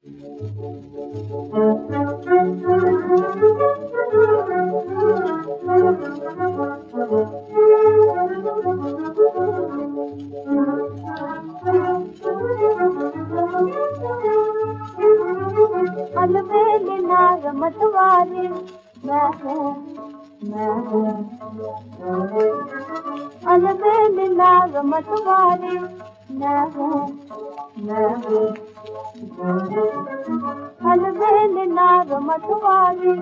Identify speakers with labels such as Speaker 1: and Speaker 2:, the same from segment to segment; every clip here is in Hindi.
Speaker 1: अलबेला मतवारी मैं हूँ अलबेला मतवारी मैं हूँ अलबेला मतवारी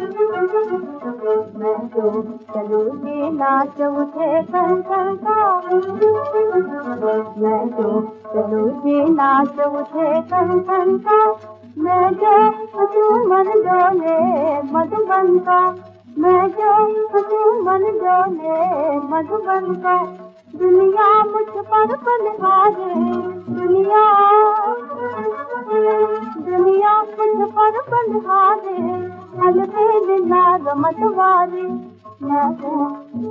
Speaker 1: मैं तो चलूंगी नाच उठे कंकर का मैं तो चलूंगी नाच उठे कंकर का मैं जो मन डोले मधुबन का मैं जो मन डोले मधुबन का दुनिया मुझ पर बलिहारे दुनिया मुझ पर बलिहारे अलबेला मतवारी मैं हूँ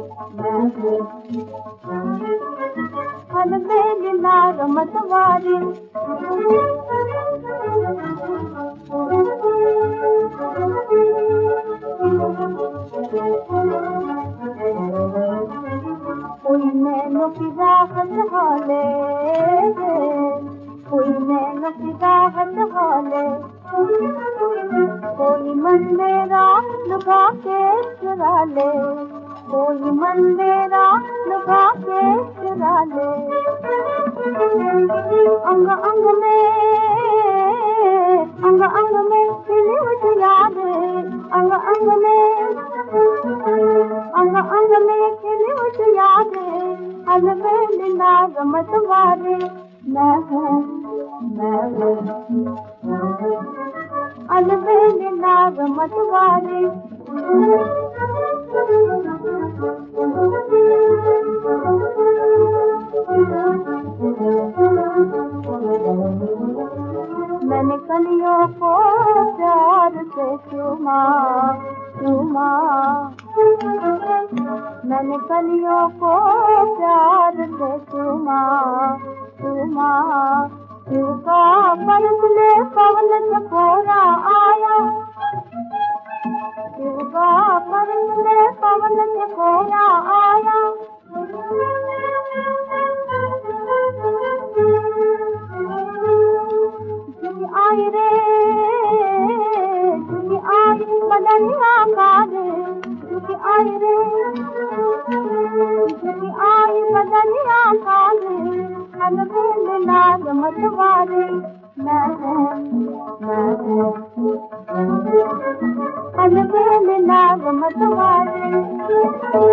Speaker 1: अलबेला मतवारी कोई नैनो की राहत हाले कोई नैनो की राहत हाले कोई मन मेरा लुका के चुरा ले कोई मन मेरा लुका के चुरा ले अंग अंग में खिली उठ यादें अंग अंग में खिली उठ यादें अलबेला मतवारी मैं हूँ अलबेला मतवारी मैंने कलियों को प्यार से चूमा मैंने कलियों को प्यार से चूमा चूका परसले पवन चकोरा आया चूका परसले पवन चकोरा आया आई रे आई बदनिया काले आई रे आई बदनिया काले अलबेला मतवारी मैं अलबेला मतवारी